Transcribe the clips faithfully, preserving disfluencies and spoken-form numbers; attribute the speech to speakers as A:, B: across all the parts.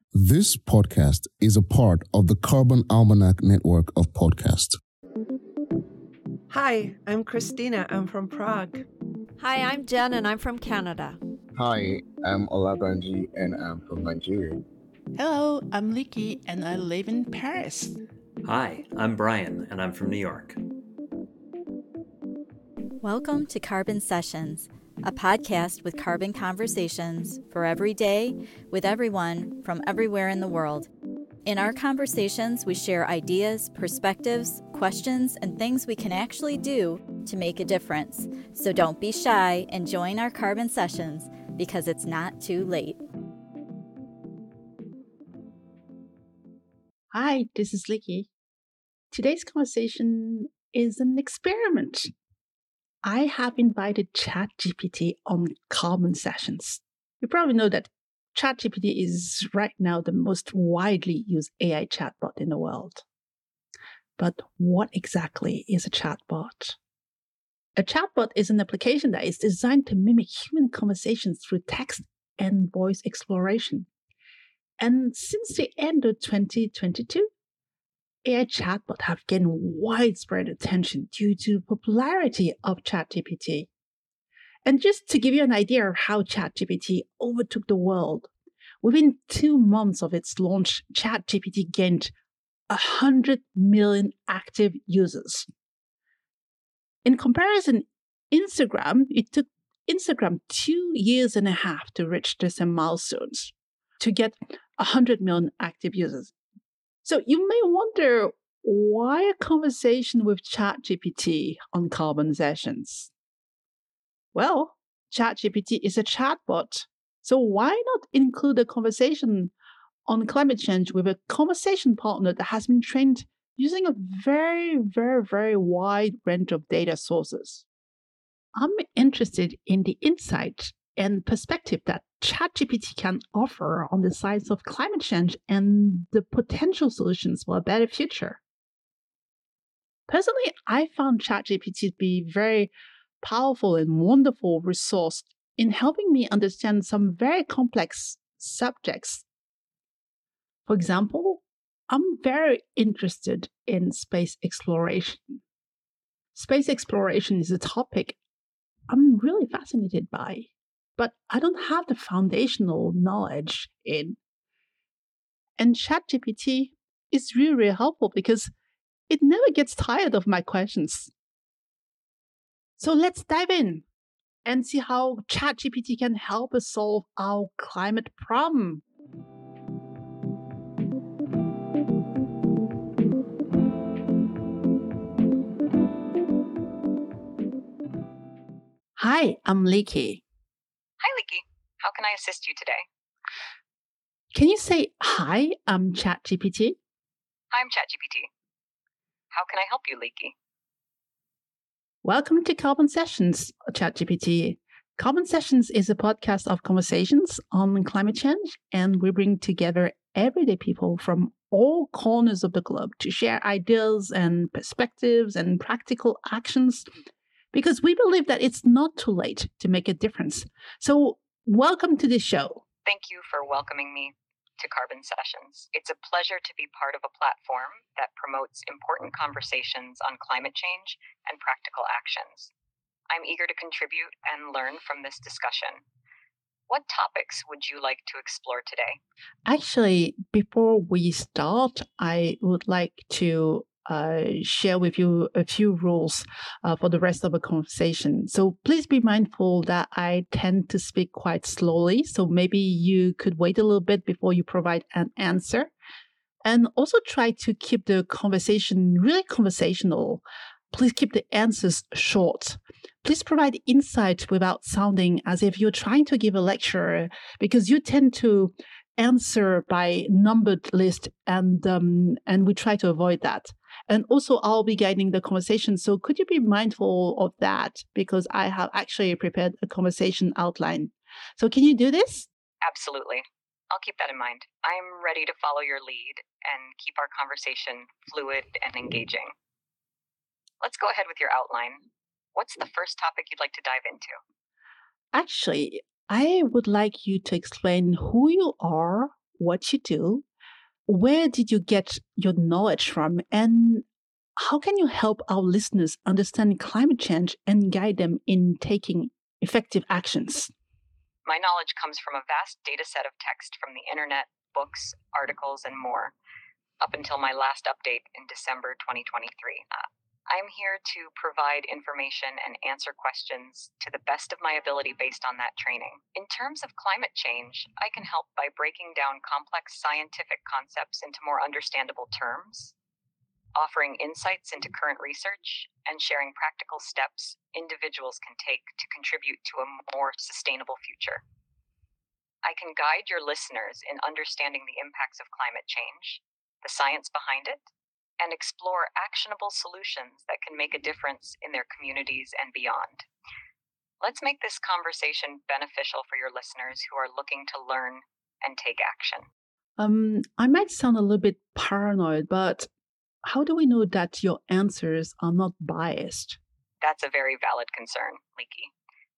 A: This podcast is a part of the Carbon Almanac network of podcasts.
B: Hi, I'm Christina. I'm from Prague.
C: Hi, I'm Jen and I'm from Canada.
D: Hi, I'm Olabanji and I'm from Nigeria.
E: Hello, I'm Liki and I live in Paris.
F: Hi, I'm Brian and I'm from New York.
C: Welcome to Carbon Sessions, a podcast with carbon conversations for every day with everyone from everywhere in the world. In our conversations, we share ideas, perspectives, questions, and things we can actually do to make a difference. So don't be shy and join our Carbon Sessions because it's not too late.
E: Hi, this is Liki. Today's conversation is an experiment. I have invited ChatGPT on Carbon Sessions. You probably know that ChatGPT is right now the most widely used A I chatbot in the world. But what exactly is a chatbot? A chatbot is an application that is designed to mimic human conversations through text and voice exploration. And since the end of twenty twenty-two, A I chatbots have gained widespread attention due to the popularity of ChatGPT. And just to give you an idea of how ChatGPT overtook the world, within two months of its launch, ChatGPT gained one hundred million active users. In comparison, Instagram, it took Instagram two years and a half to reach the same milestones, to get one hundred million active users. So you may wonder, why a conversation with ChatGPT on Carbon Sessions? Well, ChatGPT is a chatbot, so why not include a conversation on climate change with a conversation partner that has been trained using a very, very, very wide range of data sources? I'm interested in the insight and perspective that ChatGPT can offer on the sides of climate change and the potential solutions for a better future. Personally, I found ChatGPT to be very powerful and wonderful resource in helping me understand some very complex subjects. For example, I'm very interested in space exploration. Space exploration is a topic I'm really fascinated by, but I don't have the foundational knowledge in. And ChatGPT is really, really helpful because it never gets tired of my questions. So let's dive in and see how ChatGPT can help us solve our climate problem. Hi, I'm Liki.
G: Hi, Liki. How can I assist you today?
E: Can you say, hi, I'm ChatGPT?
G: I'm ChatGPT. How can I help you, Liki?
E: Welcome to Carbon Sessions, ChatGPT. Carbon Sessions is a podcast of conversations on climate change, and we bring together everyday people from all corners of the globe to share ideas and perspectives and practical actions, because we believe that it's not too late to make a difference. So welcome to the show.
G: Thank you for welcoming me to Carbon Sessions. It's a pleasure to be part of a platform that promotes important conversations on climate change and practical actions. I'm eager to contribute and learn from this discussion. What topics would you like to explore today?
E: Actually, before we start, I would like to Uh, share with you a few rules uh, for the rest of the conversation. So please be mindful that I tend to speak quite slowly. So maybe you could wait a little bit before you provide an answer. And also try to keep the conversation really conversational. Please keep the answers short. Please provide insight without sounding as if you're trying to give a lecture, because you tend to answer by numbered list, and um, and we try to avoid that. And also, I'll be guiding the conversation. So could you be mindful of that? Because I have actually prepared a conversation outline. So can you do this?
G: Absolutely. I'll keep that in mind. I'm ready to follow your lead and keep our conversation fluid and engaging. Let's go ahead with your outline. What's the first topic you'd like to dive into?
E: Actually, I would like you to explain who you are, what you do, where did you get your knowledge from, and how can you help our listeners understand climate change and guide them in taking effective actions?
G: My knowledge comes from a vast data set of text from the internet, books, articles, and more, up until my last update in December twenty twenty-three. Uh, I'm here to provide information and answer questions to the best of my ability based on that training. In terms of climate change, I can help by breaking down complex scientific concepts into more understandable terms, offering insights into current research, and sharing practical steps individuals can take to contribute to a more sustainable future. I can guide your listeners in understanding the impacts of climate change, the science behind it, and explore actionable solutions that can make a difference in their communities and beyond. Let's make this conversation beneficial for your listeners who are looking to learn and take action.
E: Um, I might sound a little bit paranoid, but how do we know that your answers are not biased?
G: That's a very valid concern, Leaky.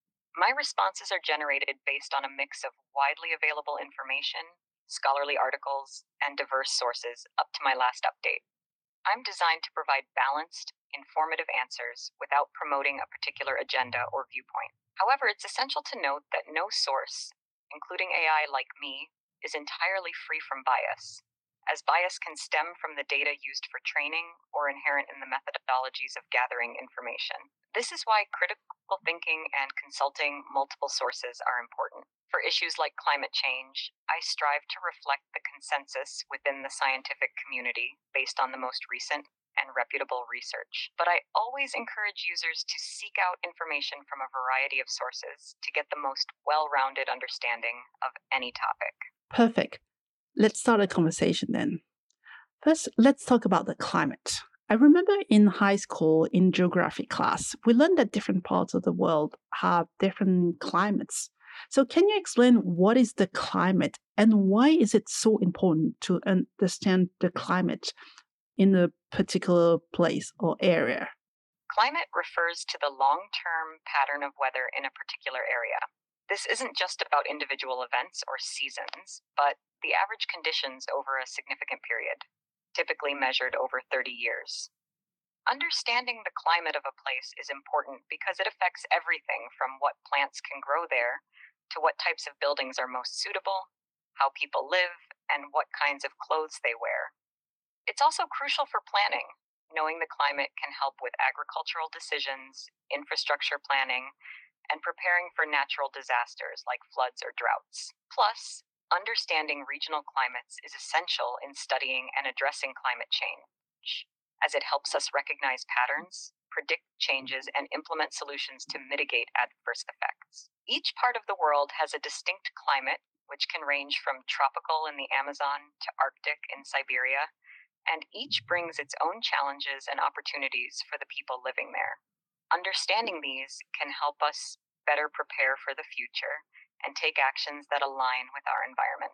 G: My responses are generated based on a mix of widely available information, scholarly articles, and diverse sources up to my last update. I'm designed to provide balanced, informative answers without promoting a particular agenda or viewpoint. However, it's essential to note that no source, including A I like me, is entirely free from bias, as bias can stem from the data used for training or inherent in the methodologies of gathering information. This is why critical thinking and consulting multiple sources are important. For issues like climate change, I strive to reflect the consensus within the scientific community based on the most recent and reputable research. But I always encourage users to seek out information from a variety of sources to get the most well-rounded understanding of any topic.
E: Perfect. Let's start a conversation then. First, let's talk about the climate. I remember in high school, in geography class, we learned that different parts of the world have different climates. So can you explain what is the climate and why is it so important to understand the climate in a particular place or area?
G: Climate refers to the long-term pattern of weather in a particular area. This isn't just about individual events or seasons, but the average conditions over a significant period, typically measured over thirty years. Understanding the climate of a place is important because it affects everything from what plants can grow there to what types of buildings are most suitable, how people live, and what kinds of clothes they wear. It's also crucial for planning. Knowing the climate can help with agricultural decisions, infrastructure planning, and preparing for natural disasters like floods or droughts. Plus, understanding regional climates is essential in studying and addressing climate change, as it helps us recognize patterns, predict changes, and implement solutions to mitigate adverse effects. Each part of the world has a distinct climate, which can range from tropical in the Amazon to Arctic in Siberia, and each brings its own challenges and opportunities for the people living there. Understanding these can help us better prepare for the future and take actions that align with our environment.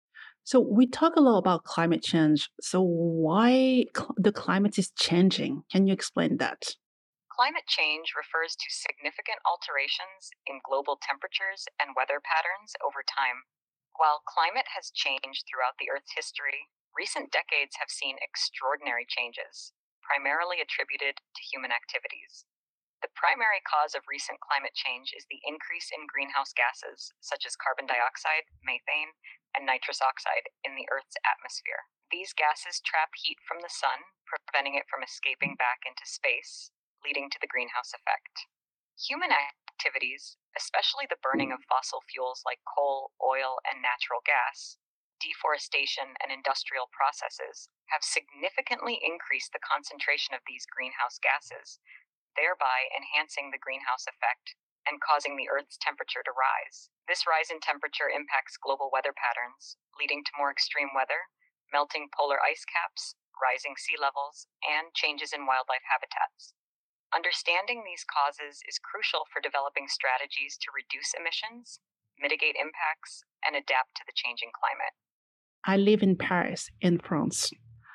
E: So we talk a lot about climate change. So why cl- the climate is changing? Can you explain that?
G: Climate change refers to significant alterations in global temperatures and weather patterns over time. While climate has changed throughout the Earth's history, recent decades have seen extraordinary changes, primarily attributed to human activities. The primary cause of recent climate change is the increase in greenhouse gases, such as carbon dioxide, methane, and nitrous oxide in the Earth's atmosphere. These gases trap heat from the sun, preventing it from escaping back into space, leading to the greenhouse effect. Human activities, especially the burning of fossil fuels like coal, oil, and natural gas, deforestation, and industrial processes, have significantly increased the concentration of these greenhouse gases, thereby enhancing the greenhouse effect and causing the Earth's temperature to rise. This rise in temperature impacts global weather patterns, leading to more extreme weather, melting polar ice caps, rising sea levels, and changes in wildlife habitats. Understanding these causes is crucial for developing strategies to reduce emissions, mitigate impacts, and adapt to the changing climate.
E: I live in Paris, in France.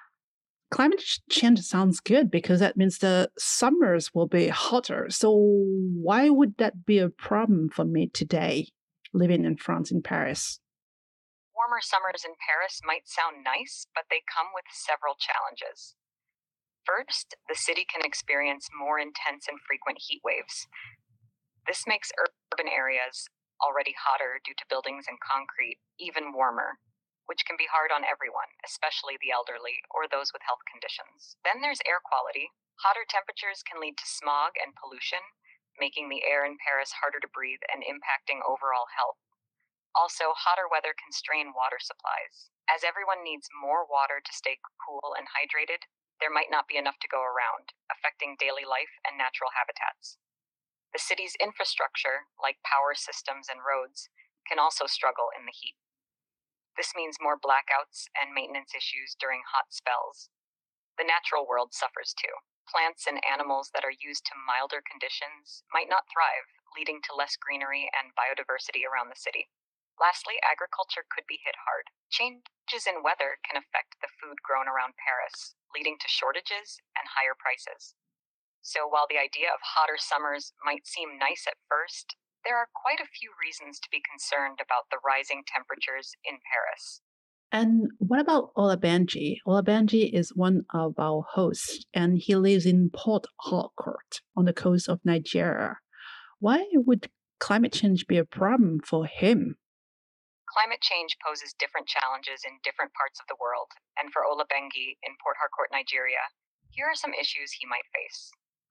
E: Climate change sounds good because that means the summers will be hotter. So why would that be a problem for me today, living in France, in Paris?
G: Warmer summers in Paris might sound nice, but they come with several challenges. First, the city can experience more intense and frequent heat waves. This makes urban areas, already hotter due to buildings and concrete, even warmer, which can be hard on everyone, especially the elderly or those with health conditions. Then there's air quality. Hotter temperatures can lead to smog and pollution, making the air in Paris harder to breathe and impacting overall health. Also, hotter weather can strain water supplies. As everyone needs more water to stay cool and hydrated, there might not be enough to go around, affecting daily life and natural habitats. The city's infrastructure, like power systems and roads, can also struggle in the heat. This means more blackouts and maintenance issues during hot spells. The natural world suffers too. Plants and animals that are used to milder conditions might not thrive, leading to less greenery and biodiversity around the city. Lastly, agriculture could be hit hard. Changes in weather can affect the food grown around Paris, leading to shortages and higher prices. So while the idea of hotter summers might seem nice at first, there are quite a few reasons to be concerned about the rising temperatures in Paris.
E: And what about Olabanji? Olabanji is one of our hosts, and he lives in Port Harcourt on the coast of Nigeria. Why would climate change be a problem for him?
G: Climate change poses different challenges in different parts of the world, and for Olabengi in Port Harcourt, Nigeria, here are some issues he might face.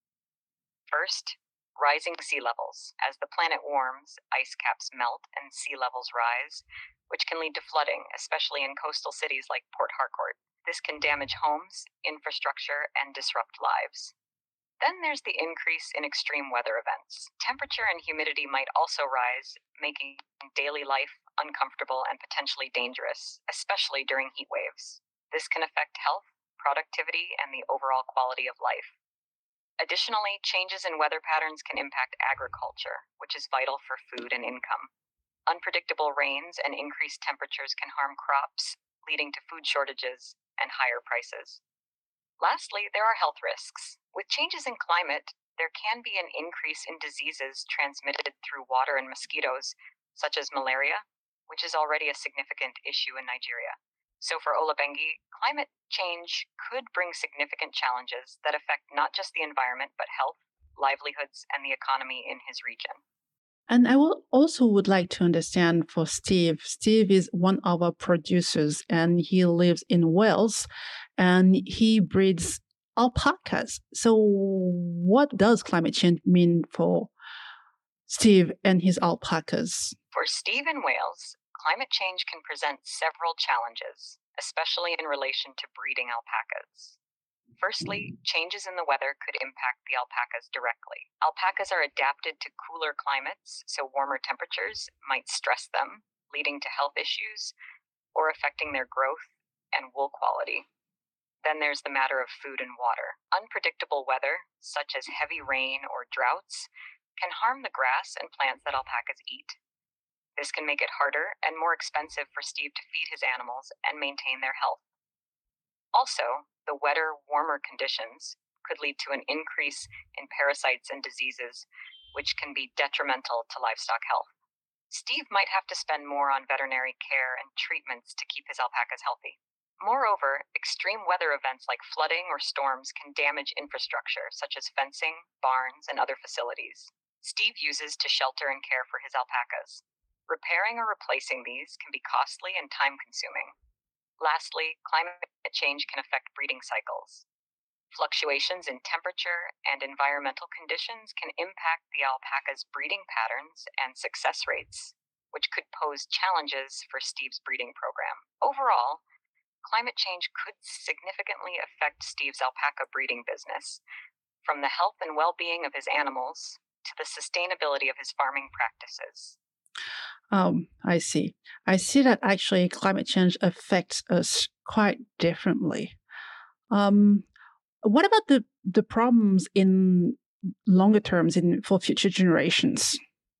G: First, rising sea levels. As the planet warms, ice caps melt and sea levels rise, which can lead to flooding, especially in coastal cities like Port Harcourt. This can damage homes, infrastructure, and disrupt lives. Then there's the increase in extreme weather events. Temperature and humidity might also rise, making daily life uncomfortable and potentially dangerous, especially during heat waves. This can affect health, productivity, and the overall quality of life. Additionally, changes in weather patterns can impact agriculture, which is vital for food and income. Unpredictable rains and increased temperatures can harm crops, leading to food shortages and higher prices. Lastly, there are health risks. With changes in climate, there can be an increase in diseases transmitted through water and mosquitoes, such as malaria, which is already a significant issue in Nigeria. So for Olabengi, climate change could bring significant challenges that affect not just the environment, but health, livelihoods, and the economy in his region.
E: And I will also would like to understand for Steve. Steve is one of our producers, and he lives in Wales, and he breeds alpacas. So what does climate change mean for Steve and his alpacas?
G: For Steve in Wales, climate change can present several challenges, especially in relation to breeding alpacas. Firstly, changes in the weather could impact the alpacas directly. Alpacas are adapted to cooler climates, so warmer temperatures might stress them, leading to health issues or affecting their growth and wool quality. Then there's the matter of food and water. Unpredictable weather, such as heavy rain or droughts, can harm the grass and plants that alpacas eat. This can make it harder and more expensive for Steve to feed his animals and maintain their health. Also, the wetter, warmer conditions could lead to an increase in parasites and diseases, which can be detrimental to livestock health. Steve might have to spend more on veterinary care and treatments to keep his alpacas healthy. Moreover, extreme weather events like flooding or storms can damage infrastructure, such as fencing, barns, and other facilities. Steve uses to shelter and care for his alpacas. Repairing or replacing these can be costly and time-consuming. Lastly, climate change can affect breeding cycles. Fluctuations in temperature and environmental conditions can impact the alpaca's breeding patterns and success rates, which could pose challenges for Steve's breeding program. Overall, climate change could significantly affect Steve's alpaca breeding business, from the health and well-being of his animals to the sustainability of his farming practices.
E: Um, I see. I see that actually climate change affects us quite differently. Um, what about the, the problems in longer terms in for future generations?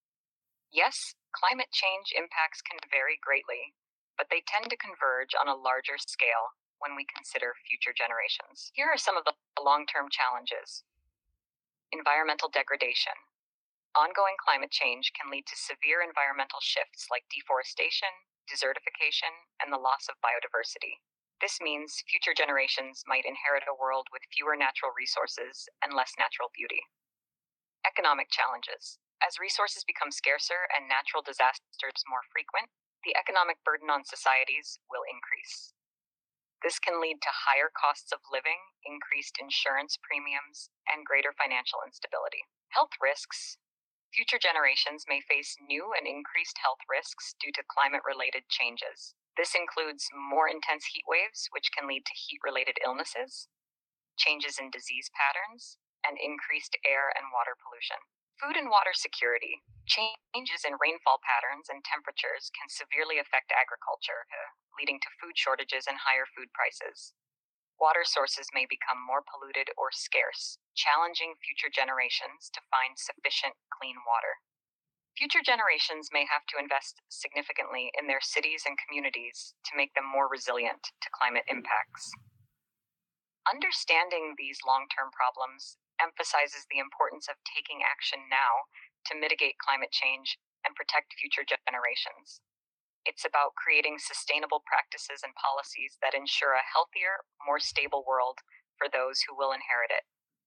G: Yes, climate change impacts can vary greatly, but they tend to converge on a larger scale when we consider future generations. Here are some of the long-term challenges. Environmental degradation. Ongoing climate change can lead to severe environmental shifts like deforestation, desertification, and the loss of biodiversity. This means future generations might inherit a world with fewer natural resources and less natural beauty. Economic challenges. As resources become scarcer and natural disasters more frequent, the economic burden on societies will increase. This can lead to higher costs of living, increased insurance premiums, and greater financial instability. Health risks. Future generations may face new and increased health risks due to climate-related changes. This includes more intense heat waves, which can lead to heat-related illnesses, changes in disease patterns, and increased air and water pollution. Food and water security. Changes in rainfall patterns and temperatures can severely affect agriculture, leading to food shortages and higher food prices. Water sources may become more polluted or scarce, challenging future generations to find sufficient clean water. Future generations may have to invest significantly in their cities and communities to make them more resilient to climate impacts. Understanding these long-term problems emphasizes the importance of taking action now to mitigate climate change and protect future generations. It's about creating sustainable practices and policies that ensure a healthier, more stable world for those who will inherit it.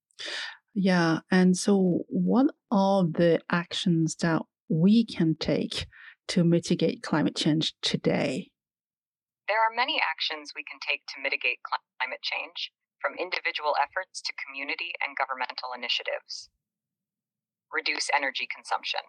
E: Yeah, and so what are the actions that we can take to mitigate climate change today?
G: There are many actions we can take to mitigate climate change, from individual efforts to community and governmental initiatives. Reduce energy consumption.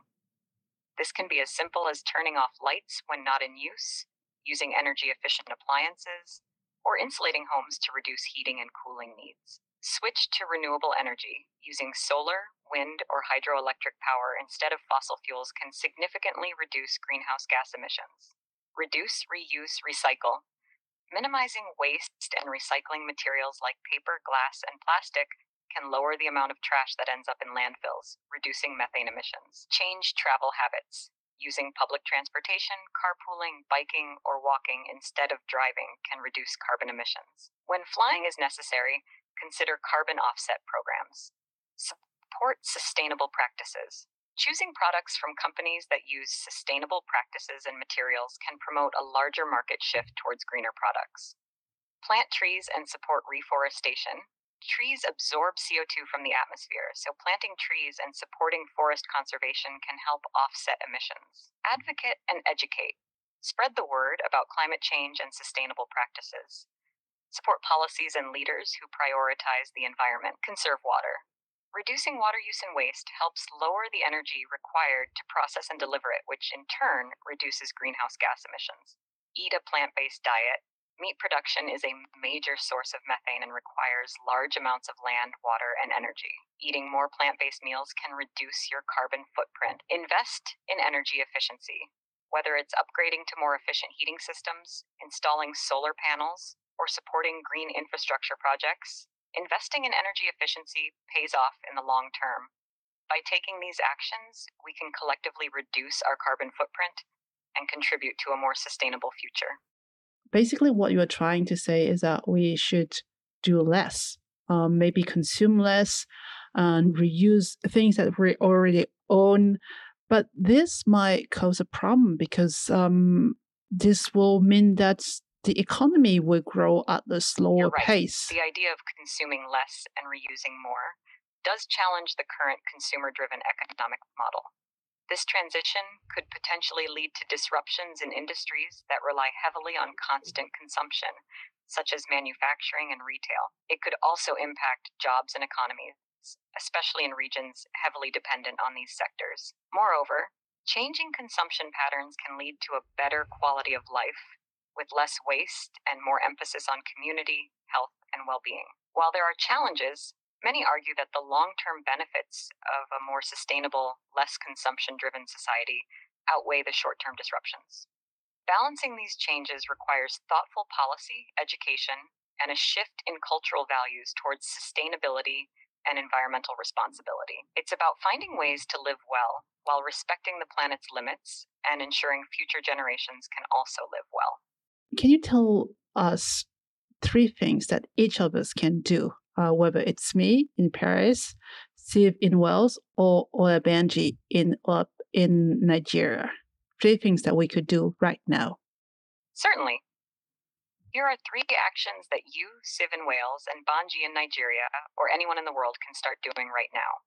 G: This can be as simple as turning off lights when not in use, using energy-efficient appliances, or insulating homes to reduce heating and cooling needs. Switch to renewable energy. Using solar, wind, or hydroelectric power instead of fossil fuels can significantly reduce greenhouse gas emissions. Reduce, reuse, recycle. Minimizing waste and recycling materials like paper, glass, and plastic can lower the amount of trash that ends up in landfills, reducing methane emissions. Change travel habits. Using public transportation, carpooling, biking, or walking instead of driving can reduce carbon emissions. When flying is necessary, consider carbon offset programs. Support sustainable practices. Choosing products from companies that use sustainable practices and materials can promote a larger market shift towards greener products. Plant trees and support reforestation. Trees absorb C O two from the atmosphere, so planting trees and supporting forest conservation can help offset emissions. Advocate and educate. Spread the word about climate change and sustainable practices. Support policies and leaders who prioritize the environment. Conserve water. Reducing water use and waste helps lower the energy required to process and deliver it, which in turn reduces greenhouse gas emissions. Eat a plant-based diet. Meat production is a major source of methane and requires large amounts of land, water, and energy. Eating more plant-based meals can reduce your carbon footprint. Invest in energy efficiency. Whether it's upgrading to more efficient heating systems, installing solar panels, or supporting green infrastructure projects, investing in energy efficiency pays off in the long term. By taking these actions, we can collectively reduce our carbon footprint and contribute to a more sustainable future.
E: Basically, what you are trying to say is that we should do less, um, maybe consume less, and reuse things that we already own. But this might cause a problem because um, this will mean that the economy will grow at a slower
G: You're right.
E: pace.
G: The idea of consuming less and reusing more does challenge the current consumer-driven economic model. This transition could potentially lead to disruptions in industries that rely heavily on constant consumption, such as manufacturing and retail. It could also impact jobs and economies, especially in regions heavily dependent on these sectors. Moreover, changing consumption patterns can lead to a better quality of life, with less waste and more emphasis on community, health, and well-being. While there are challenges, many argue that the long-term benefits of a more sustainable, less consumption-driven society outweigh the short-term disruptions. Balancing these changes requires thoughtful policy, education, and a shift in cultural values towards sustainability and environmental responsibility. It's about finding ways to live well while respecting the planet's limits and ensuring future generations can also live well.
E: Can you tell us three things that each of us can do, uh, whether it's me in Paris, Steve in Wales, or Olabanji in, uh, in Nigeria? Three things that we could do right now.
G: Certainly. Here are three actions that you, Siv in Wales, and Banji in Nigeria, or anyone in the world can start doing right now.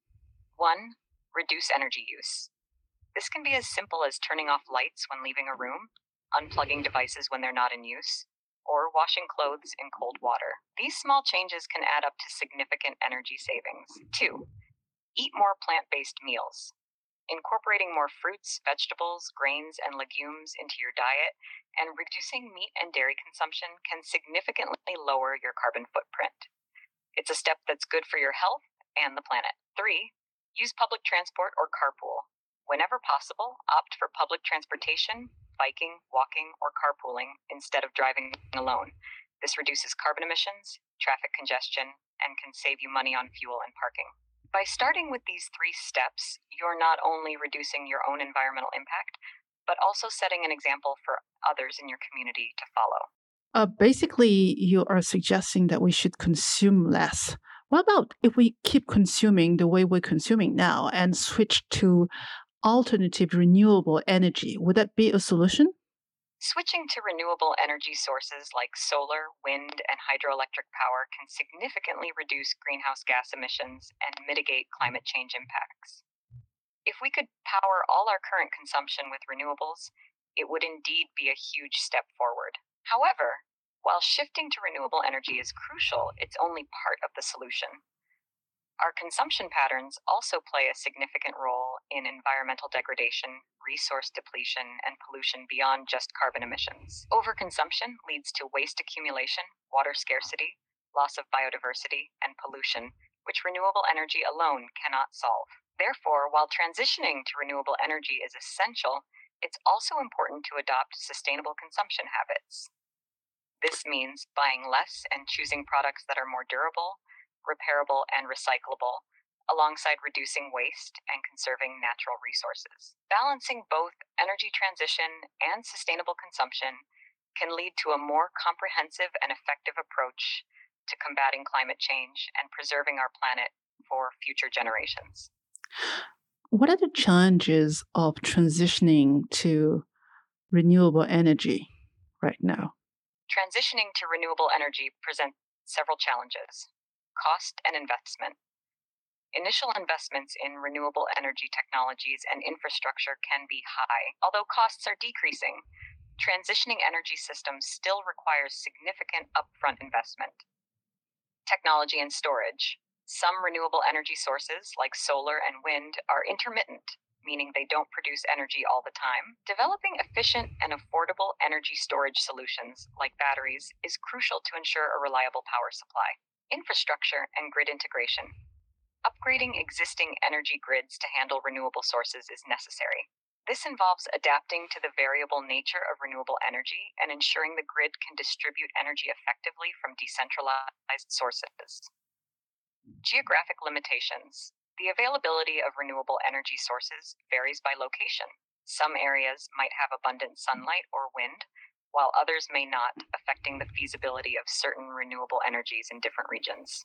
G: One, reduce energy use. This can be as simple as turning off lights when leaving a room, unplugging devices when they're not in use, or washing clothes in cold water. These small changes can add up to significant energy savings. Two, eat more plant-based meals. Incorporating more fruits, vegetables, grains, and legumes into your diet and reducing meat and dairy consumption can significantly lower your carbon footprint. It's a step that's good for your health and the planet. Three, use public transport or carpool. Whenever possible, opt for public transportation, biking, walking, or carpooling instead of driving alone. This reduces carbon emissions, traffic congestion, and can save you money on fuel and parking. By starting with these three steps, you're not only reducing your own environmental impact, but also setting an example for others in your community to follow.
E: Uh, basically, you are suggesting that we should consume less. What about if we keep consuming the way we're consuming now and switch to alternative renewable energy? Would that be a solution?
G: Switching to renewable energy sources like solar, wind, and hydroelectric power can significantly reduce greenhouse gas emissions and mitigate climate change impacts. If we could power all our current consumption with renewables, it would indeed be a huge step forward. However, while shifting to renewable energy is crucial, it's only part of the solution. Our consumption patterns also play a significant role in environmental degradation, resource depletion, and pollution beyond just carbon emissions. Overconsumption leads to waste accumulation, water scarcity, loss of biodiversity, and pollution, which renewable energy alone cannot solve. Therefore, while transitioning to renewable energy is essential, it's also important to adopt sustainable consumption habits. This means buying less and choosing products that are more durable, repairable, and recyclable, alongside reducing waste and conserving natural resources. Balancing both energy transition and sustainable consumption can lead to a more comprehensive and effective approach to combating climate change and preserving our planet for future generations.
E: What are the challenges of transitioning to renewable energy right now?
G: Transitioning to renewable energy presents several challenges. Cost and investment. Initial investments in renewable energy technologies and infrastructure can be high. Although costs are decreasing, transitioning energy systems still requires significant upfront investment. Technology and storage. Some renewable energy sources, like solar and wind, are intermittent, meaning they don't produce energy all the time. Developing efficient and affordable energy storage solutions, like batteries, is crucial to ensure a reliable power supply. Infrastructure and grid integration. Upgrading existing energy grids to handle renewable sources is necessary. This involves adapting to the variable nature of renewable energy and ensuring the grid can distribute energy effectively from decentralized sources. Geographic limitations. The availability of renewable energy sources varies by location. Some areas might have abundant sunlight or wind, while others may not, affecting the feasibility of certain renewable energies in different regions.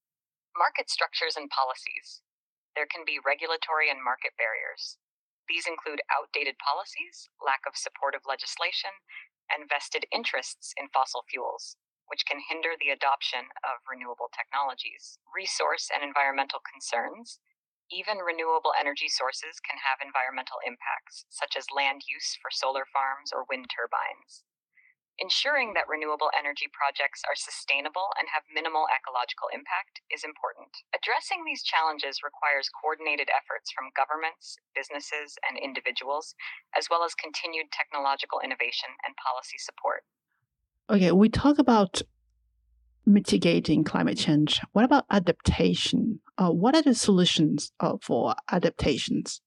G: Market structures and policies. There can be regulatory and market barriers. These include outdated policies, lack of supportive legislation, and vested interests in fossil fuels, which can hinder the adoption of renewable technologies. Resource and environmental concerns. Even renewable energy sources can have environmental impacts, such as land use for solar farms or wind turbines. Ensuring that renewable energy projects are sustainable and have minimal ecological impact is important. Addressing these challenges requires coordinated efforts from governments, businesses, and individuals, as well as continued technological innovation and policy support.
E: Okay, we talk about mitigating climate change. What about adaptation? Uh, what are the solutions uh, for adaptations?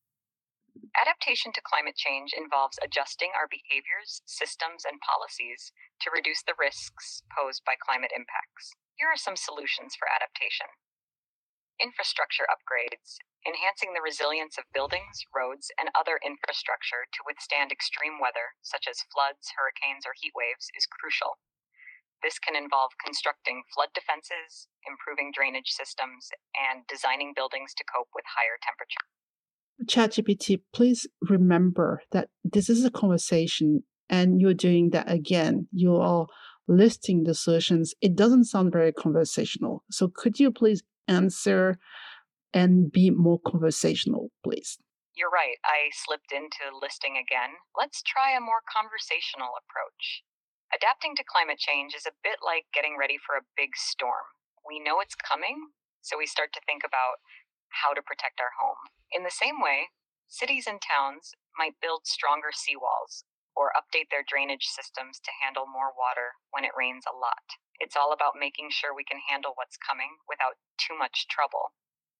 G: Adaptation to climate change involves adjusting our behaviors, systems, and policies to reduce the risks posed by climate impacts. Here are some solutions for adaptation. Infrastructure upgrades. Enhancing the resilience of buildings, roads, and other infrastructure to withstand extreme weather, such as floods, hurricanes, or heat waves, is crucial. This can involve constructing flood defenses, improving drainage systems, and designing buildings to cope with higher temperatures.
E: ChatGPT, please remember that this is a conversation and you're doing that again. You are listing the solutions. It doesn't sound very conversational. So could you please answer and be more conversational, please?
G: You're right. I slipped into listing again. Let's try a more conversational approach. Adapting to climate change is a bit like getting ready for a big storm. We know it's coming, so we start to think about how to protect our home. In the same way, cities and towns might build stronger seawalls or update their drainage systems to handle more water when it rains a lot. It's all about making sure we can handle what's coming without too much trouble.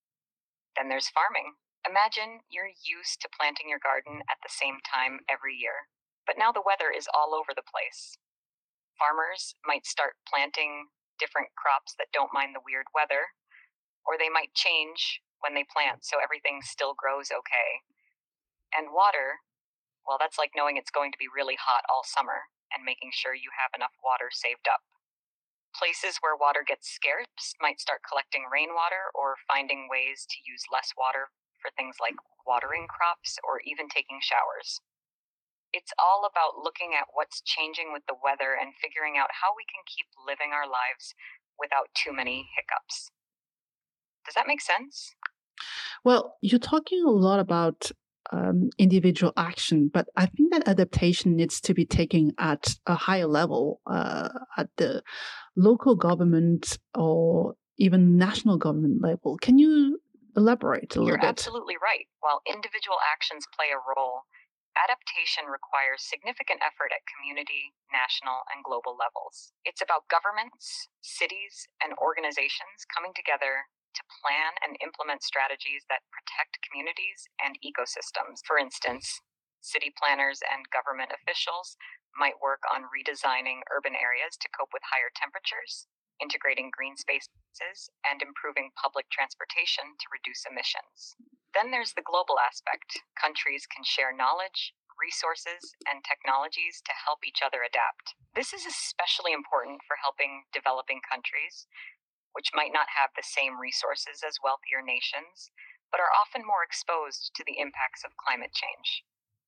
G: Then there's farming. Imagine you're used to planting your garden at the same time every year, but now the weather is all over the place. Farmers might start planting different crops that don't mind the weird weather, or they might change when they plant so everything still grows okay. And water, well, that's like knowing it's going to be really hot all summer and making sure you have enough water saved up. Places where water gets scarce might start collecting rainwater or finding ways to use less water for things like watering crops or even taking showers. It's all about looking at what's changing with the weather and figuring out how we can keep living our lives without too many hiccups. Does that make sense?
E: Well, you're talking a lot about um, individual action, but I think that adaptation needs to be taken at a higher level, uh, at the local government or even national government level. Can you elaborate a little
G: You're
E: bit?
G: absolutely right. While individual actions play a role, adaptation requires significant effort at community, national, and global levels. It's about governments, cities, and organizations coming together to plan and implement strategies that protect communities and ecosystems. For instance, city planners and government officials might work on redesigning urban areas to cope with higher temperatures, integrating green spaces, and improving public transportation to reduce emissions. Then there's the global aspect. Countries can share knowledge, resources, and technologies to help each other adapt. This is especially important for helping developing countries, which might not have the same resources as wealthier nations, but are often more exposed to the impacts of climate change.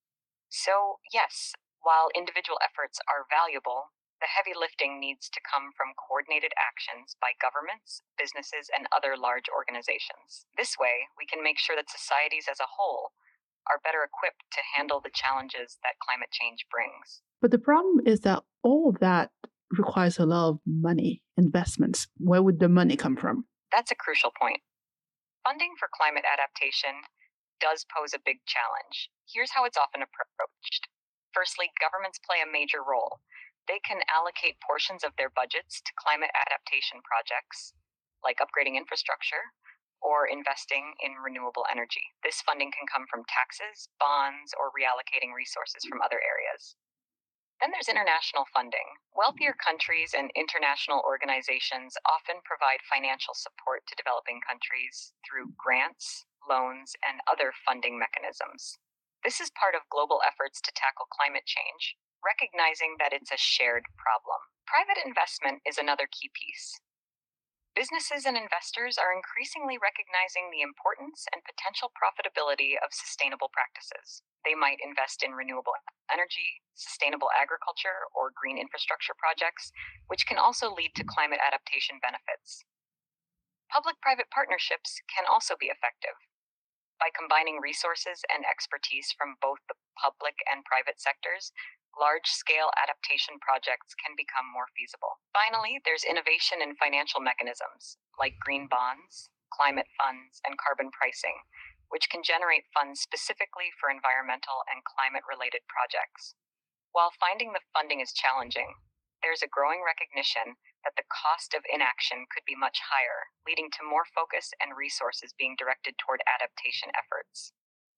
G: So, yes, while individual efforts are valuable, the heavy lifting needs to come from coordinated actions by governments, businesses, and other large organizations. This way, we can make sure that societies as a whole are better equipped to handle the challenges that climate change brings.
E: But the problem is that all of that requires a lot of money, investments. Where would the money come from?
G: That's a crucial point. Funding for climate adaptation does pose a big challenge. Here's how it's often approached. Firstly, governments play a major role. They can allocate portions of their budgets to climate adaptation projects, like upgrading infrastructure or investing in renewable energy. This funding can come from taxes, bonds, or reallocating resources from other areas. Then there's international funding. Wealthier countries and international organizations often provide financial support to developing countries through grants, loans, and other funding mechanisms. This is part of global efforts to tackle climate change, recognizing that it's a shared problem. Private investment is another key piece. Businesses and investors are increasingly recognizing the importance and potential profitability of sustainable practices. They might invest in renewable energy, sustainable agriculture, or green infrastructure projects, which can also lead to climate adaptation benefits. Public-private partnerships can also be effective. By combining resources and expertise from both the public and private sectors, large-scale adaptation projects can become more feasible. Finally, there's innovation in financial mechanisms, like green bonds, climate funds, and carbon pricing, which can generate funds specifically for environmental and climate-related projects. While finding the funding is challenging, there's a growing recognition that the cost of inaction could be much higher, leading to more focus and resources being directed toward adaptation efforts.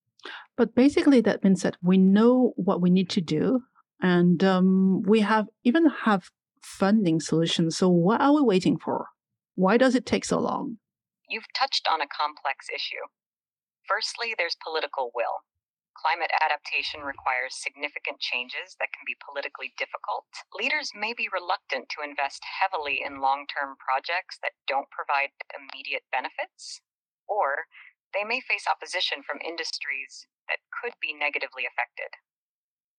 E: But basically, that means that we know what we need to do, and um, we have even have funding solutions. So what are we waiting for? Why does it take so long?
G: You've touched on a complex issue. Firstly, there's political will. Climate adaptation requires significant changes that can be politically difficult. Leaders may be reluctant to invest heavily in long-term projects that don't provide immediate benefits, or they may face opposition from industries that could be negatively affected.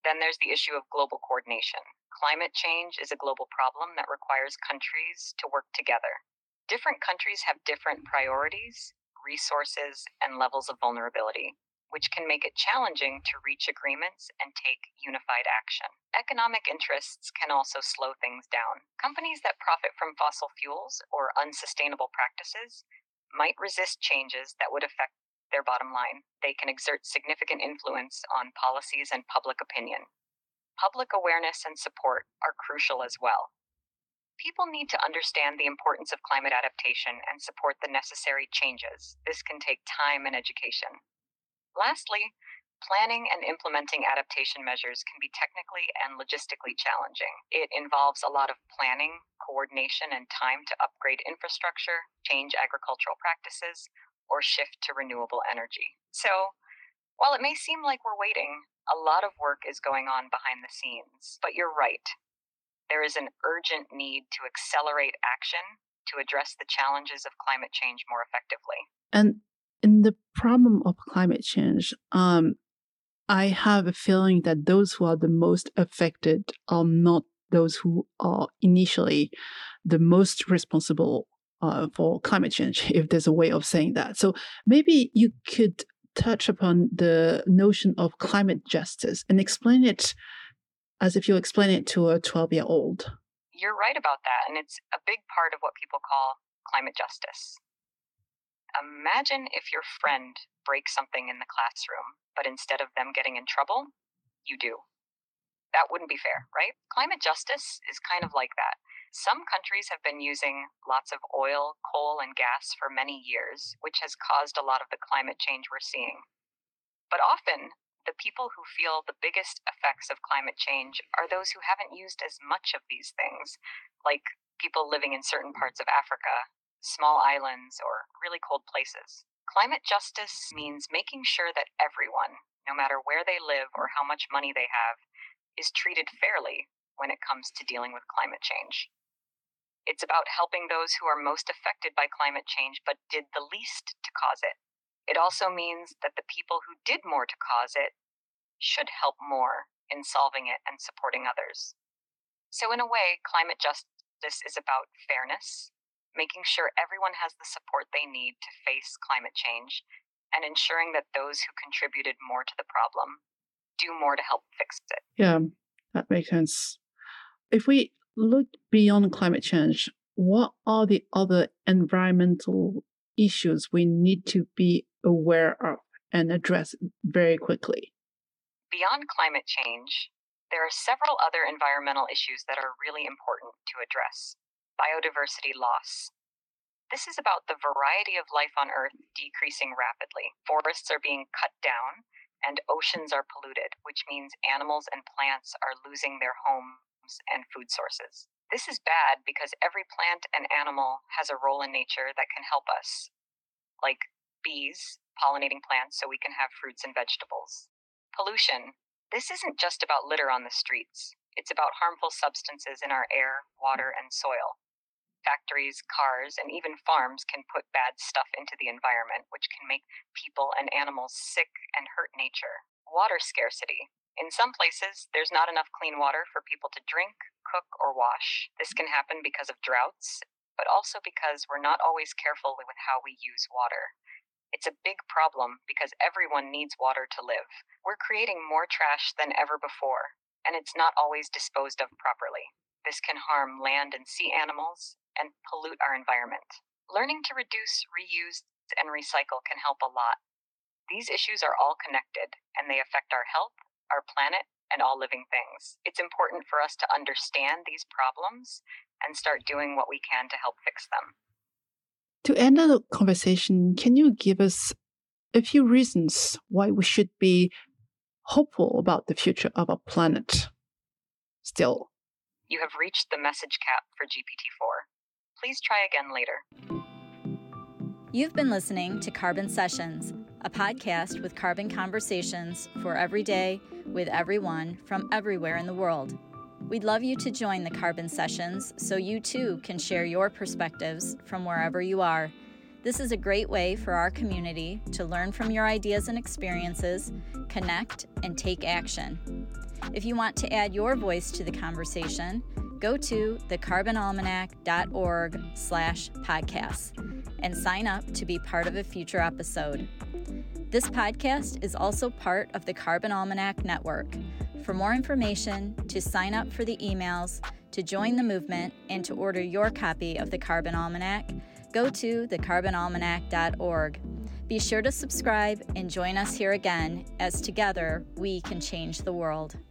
G: Then there's the issue of global coordination. Climate change is a global problem that requires countries to work together. Different countries have different priorities, resources, and levels of vulnerability, which can make it challenging to reach agreements and take unified action. Economic interests can also slow things down. Companies that profit from fossil fuels or unsustainable practices might resist changes that would affect their bottom line. They can exert significant influence on policies and public opinion. Public awareness and support are crucial as well. People need to understand the importance of climate adaptation and support the necessary changes. This can take time and education. Lastly, planning and implementing adaptation measures can be technically and logistically challenging. It involves a lot of planning, coordination, and time to upgrade infrastructure, change agricultural practices, or shift to renewable energy. So, while it may seem like we're waiting, a lot of work is going on behind the scenes. But you're right. There is an urgent need to accelerate action to address the challenges of climate change more effectively.
E: And in the problem of climate change, um, I have a feeling that those who are the most affected are not those who are initially the most responsible uh, for climate change, if there's a way of saying that. So maybe you could touch upon the notion of climate justice and explain it as if you explain it to a twelve-year-old.
G: You're right about that, and it's a big part of what people call climate justice. Imagine if your friend breaks something in the classroom, but instead of them getting in trouble, you do. That wouldn't be fair, right? Climate justice is kind of like that. Some countries have been using lots of oil, coal, and gas for many years, which has caused a lot of the climate change we're seeing. But often, the people who feel the biggest effects of climate change are those who haven't used as much of these things, like people living in certain parts of Africa, small islands, or really cold places. Climate justice means making sure that everyone, no matter where they live or how much money they have, is treated fairly when it comes to dealing with climate change. It's about helping those who are most affected by climate change but did the least to cause it. It also means that the people who did more to cause it should help more in solving it and supporting others. So in a way, climate justice is about fairness, making sure everyone has the support they need to face climate change, and ensuring that those who contributed more to the problem do more to help fix it.
E: Yeah, that makes sense. If we look beyond climate change, what are the other environmental issues we need to be aware of and address very quickly?
G: Beyond climate change, there are several other environmental issues that are really important to address. Biodiversity loss. This is about the variety of life on Earth decreasing rapidly. Forests are being cut down, and oceans are polluted, which means animals and plants are losing their homes and food sources. This is bad because every plant and animal has a role in nature that can help us, like bees pollinating plants so we can have fruits and vegetables. Pollution. This isn't just about litter on the streets. It's about harmful substances in our air, water, and soil. Factories, cars, and even farms can put bad stuff into the environment, which can make people and animals sick and hurt nature. Water scarcity. In some places, there's not enough clean water for people to drink, cook, or wash. This can happen because of droughts, but also because we're not always careful with how we use water. It's a big problem because everyone needs water to live. We're creating more trash than ever before, and it's not always disposed of properly. This can harm land and sea animals and pollute our environment. Learning to reduce, reuse, and recycle can help a lot. These issues are all connected, and they affect our health, our planet, and all living things. It's important for us to understand these problems and start doing what we can to help fix them.
E: To end the conversation, can you give us a few reasons why we should be hopeful about the future of our planet still?
G: You have reached the message cap for G P T four. Please try again later.
C: You've been listening to Carbon Sessions, a podcast with carbon conversations for every day with everyone from everywhere in the world. We'd love you to join the Carbon Sessions so you too can share your perspectives from wherever you are. This is a great way for our community to learn from your ideas and experiences, connect, and take action. If you want to add your voice to the conversation, go to the carbon almanac dot org slash podcasts and sign up to be part of a future episode. This podcast is also part of the Carbon Almanac Network. For more information, to sign up for the emails, to join the movement, and to order your copy of the Carbon Almanac, go to the carbon almanac dot org. Be sure to subscribe and join us here again, as together we can change the world.